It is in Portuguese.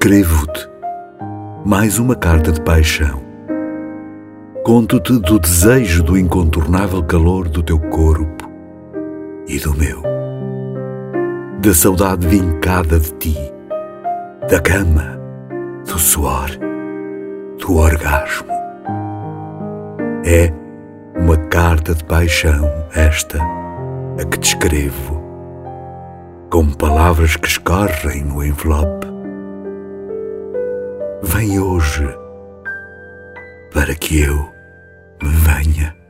Escrevo-te mais uma carta de paixão. Conto-te do desejo do incontornável calor do teu corpo e do meu, da saudade vincada de ti, da cama, do suor, do orgasmo. É uma carta de paixão esta a que te escrevo, com palavras que escorrem no envelope. Vem hoje para que eu me venha.